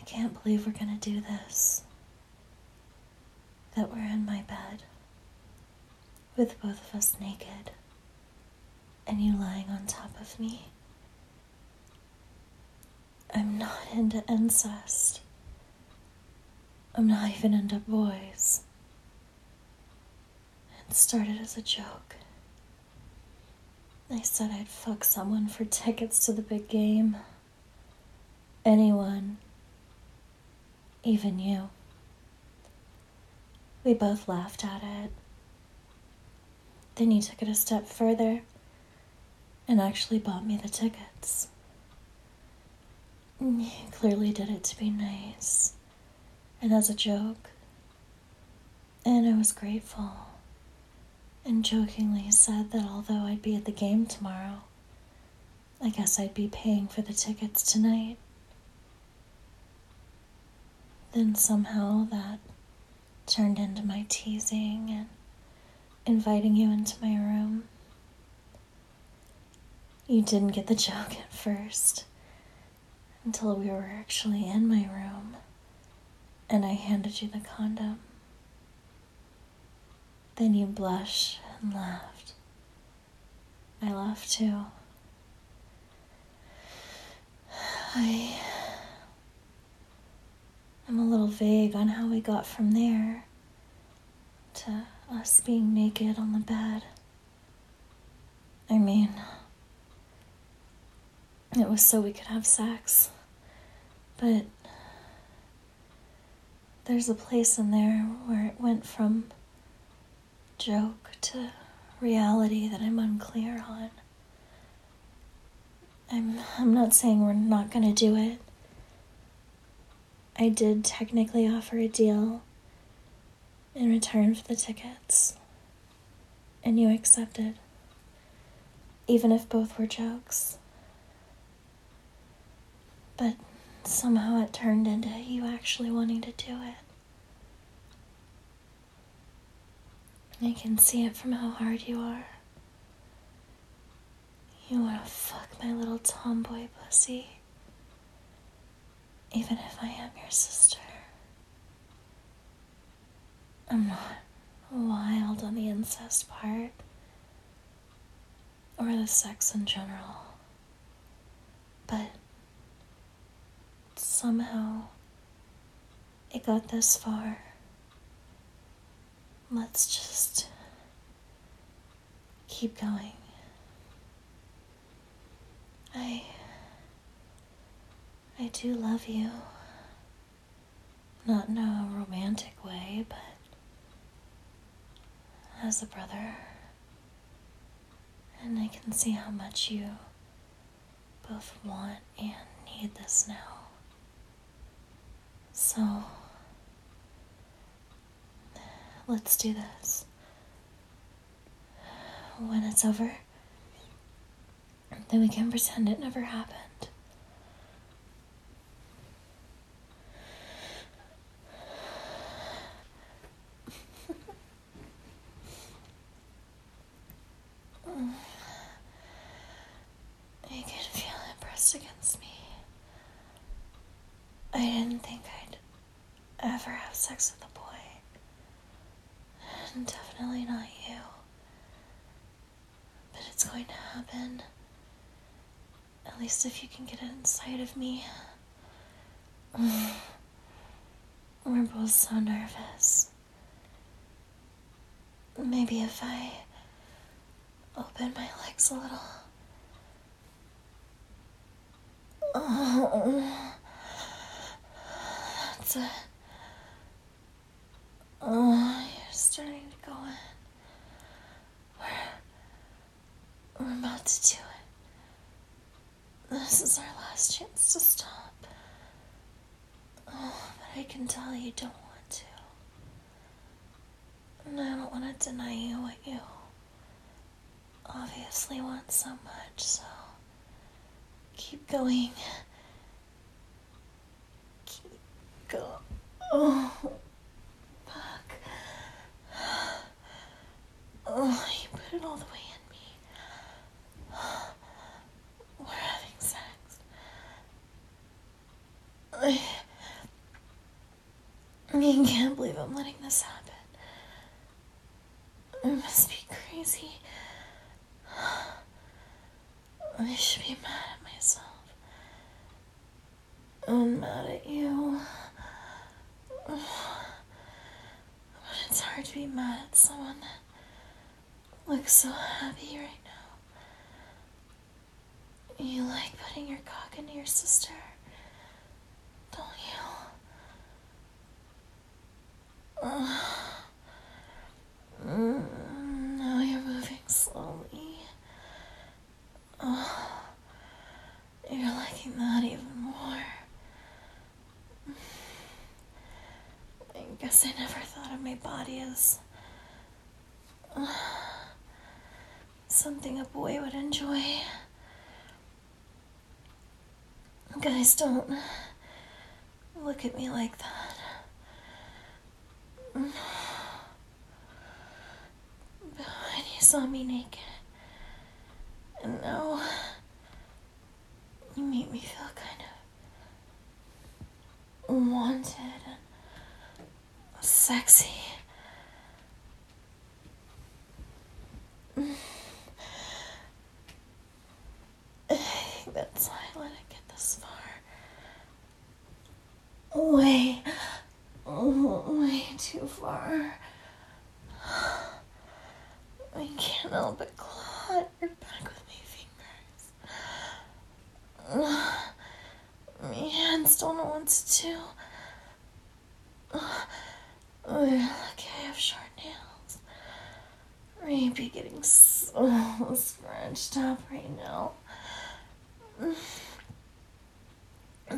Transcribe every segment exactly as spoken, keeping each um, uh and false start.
can't believe we're gonna do this. That we're in my bed, with both of us naked, and you lying on top of me. I'm not into incest. I'm not even into boys. It started as a joke. I said I'd fuck someone for tickets to the big game. Anyone. Even you. We both laughed at it. Then you took it a step further and actually bought me the tickets. You clearly did it to be nice and as a joke. And I was grateful and jokingly said that although I'd be at the game tomorrow, I guess I'd be paying for the tickets tonight. Then somehow that turned into my teasing and inviting you into my room. You didn't get the joke at first, until we were actually in my room, and I handed you the condom. Then you blushed and laughed. I laughed too. I... I'm a little vague on how we got from there to us being naked on the bed. I mean, it was so we could have sex, but there's a place in there where it went from joke to reality that I'm unclear on. I'm I'm not saying we're not gonna do it. I did technically offer a deal in return for the tickets, and you accepted, even if both were jokes. But somehow it turned into you actually wanting to do it. I can see it from how hard you are. You want to fuck my little tomboy pussy, even if I am your sister. I'm not wild on the incest part, or the sex in general, but somehow it got this far. Let's just keep going. I... I do love you. Not in a romantic way, but as a brother. And I can see how much you both want and need this now. So, let's do this. When it's over, then we can pretend it never happened. I can feel it pressed against me. I didn't think I'd ever have sex with a boy. And definitely not you. But it's going to happen. At least if you can get it inside of me. We're both so nervous. Maybe if I open my legs a little. Oh, that's it. Oh, you're starting to go in. We're, we're about to do it. This is our last chance to stop. Oh, but I can tell you don't want to. And I don't want to deny you what you obviously want so much, so keep going. Keep going. Oh, fuck. Oh, you put it all the way in me. We're having sex. I, I can't believe I'm letting this happen. I must be crazy. I should be mad at myself. I'm mad at you. But it's hard to be mad at someone that looks so happy right now. You like putting your cock into your sister, don't you? Uh, mm, now you're moving slowly. Oh, you're liking that even more. I guess I never thought of my body as uh, something a boy would enjoy. Guys don't look at me like that. But when you saw me naked, and now you make me feel kind of wanted and sexy. I think that's why I let it get this far. Way, way too far. I can't help but claw at your back with my fingers. My hands don't know what to do. Oh, look, I have short nails. Maybe getting so scratched up right now. I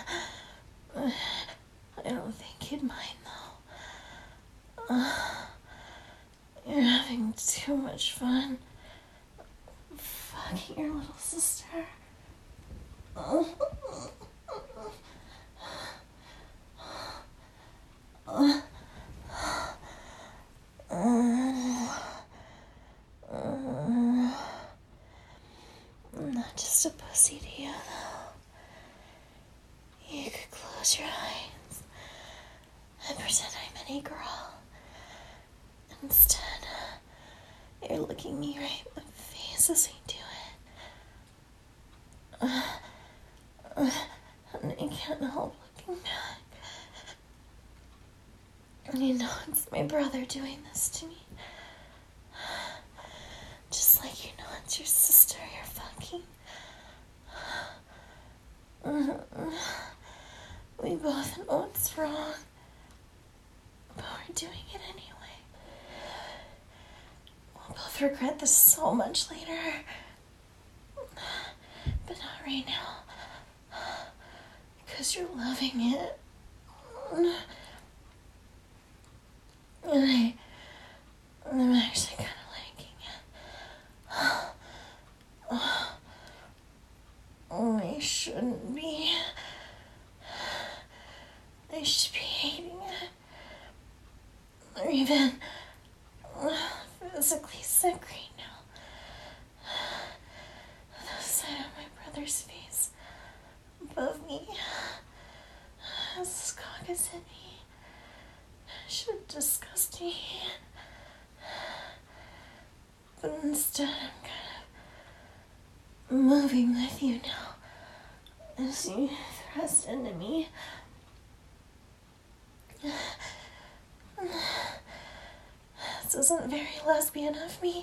don't think you'd mind, though. Uh, you're having too much fun fucking your little sister. Uh, uh, uh, I'm not just a pussy to you, though. You could close your eyes and pretend I'm any girl. Instead, you're looking me right in the face as I do it. Uh, uh, and I can't help looking back. And you know it's my brother doing this to me. Just like you know it's your sister you're fucking. We both know it's wrong, but we're doing it anyway. We'll both regret this so much later, but not right now, because you're loving it. And I, I'm actually kind of liking it. Oh, I shouldn't be. I should be hating it. Or even physically sick right now. The side of my brother's face above me. As this cock is in me. Should disgust me. But instead I'm kind of moving with you now. As you thrust into me. This isn't very lesbian of me.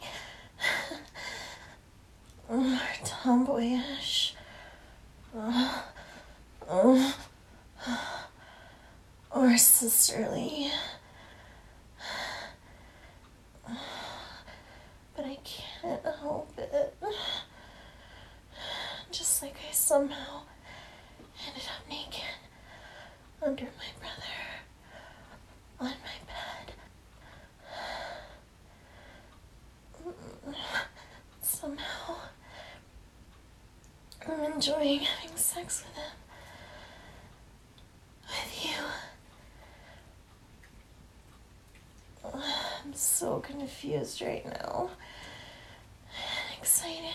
Or tomboyish. Uh, uh, or sisterly. But I can't help it. Just like I somehow ended up naked under my brother on my bed. Somehow I'm enjoying having sex with him. With you. I'm so confused right now. And excited.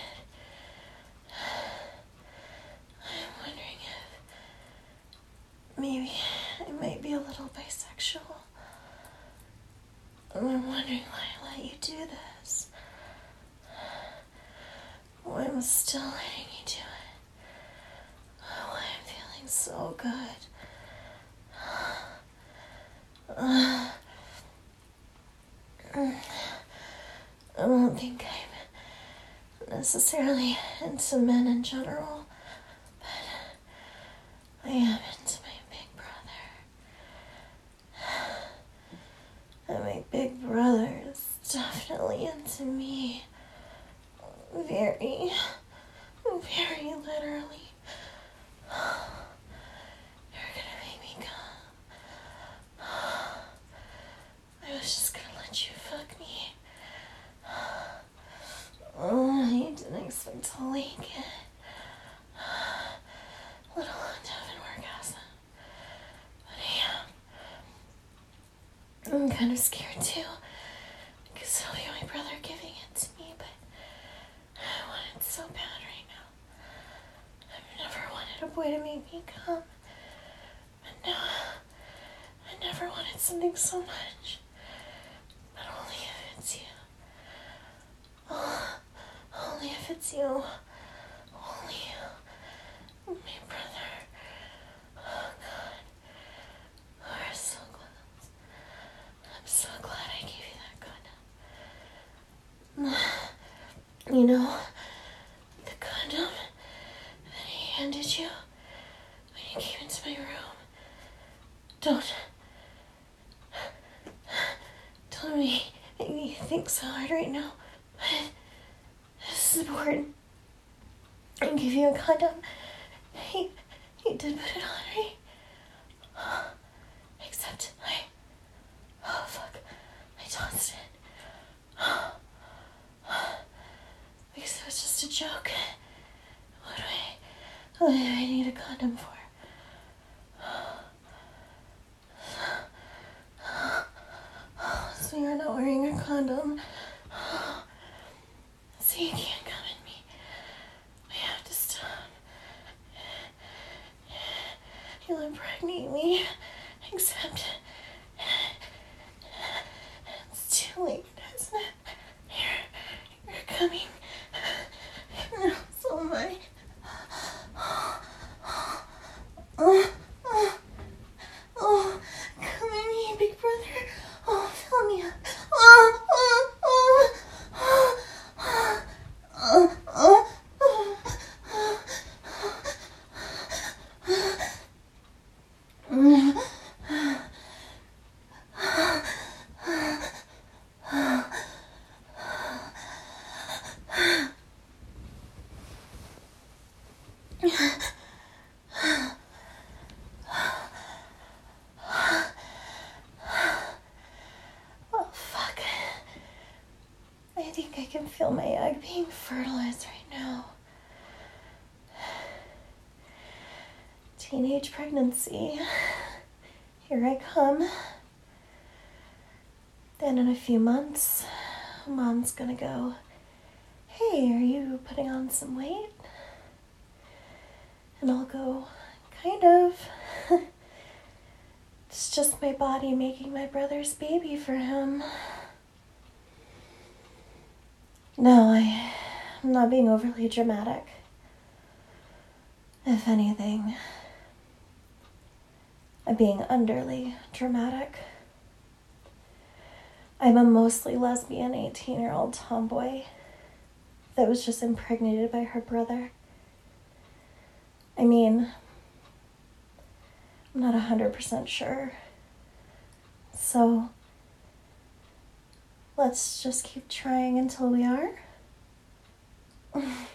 I'm wondering if maybe I might be a little bisexual. And I'm wondering why I let you do this. Why I'm still letting you do it. Why I'm feeling so good. Uh, I don't think I'm necessarily into men in general, but I am into my big brother. And my big brother is definitely into me. Very, very literally. You're gonna make me come. I was just gonna let you fuck me. Oh, you didn't expect to like it. Let alone to have an orgasm. But I am. I'm kind of scared too. Because it'll be my brother giving it to me, but I want it so bad right now. I've never wanted a boy to make me come. But no, I never wanted something so much. But only if it's you. Oh, only if it's you. Only you. My brother. Oh, God. We're so close. I'm so glad I gave you that condom. You know, the condom that he handed you when you came into my room. Don't. Don't make me think so hard right now. But this is important. I give you a condom. He, he did put it on, right? Except I, oh fuck, I tossed it. Because it was just a joke. What do I, what do I need a condom for? So you're not wearing a condom. So you can't come at me. We have to stop. You'll impregnate me. Except it's too late, isn't it? You're, you're coming. No, so am I. Oh, oh, oh, come at me, big brother. Oh, fill me up. Oh, oh, oh, oh, oh, oh, oh, oh. Oh, fuck. I think I can feel my egg being fertilized right now. Teenage pregnancy. Here I come. Then in a few months, Mom's gonna go, hey, are you putting on some weight? And I'll go, kind of. It's just my body making my brother's baby for him. No, I, I'm not being overly dramatic. If anything, I'm being underly dramatic. I'm a mostly lesbian eighteen-year-old tomboy that was just impregnated by her brother. I mean, I'm not one hundred percent sure. So, let's just keep trying until we are.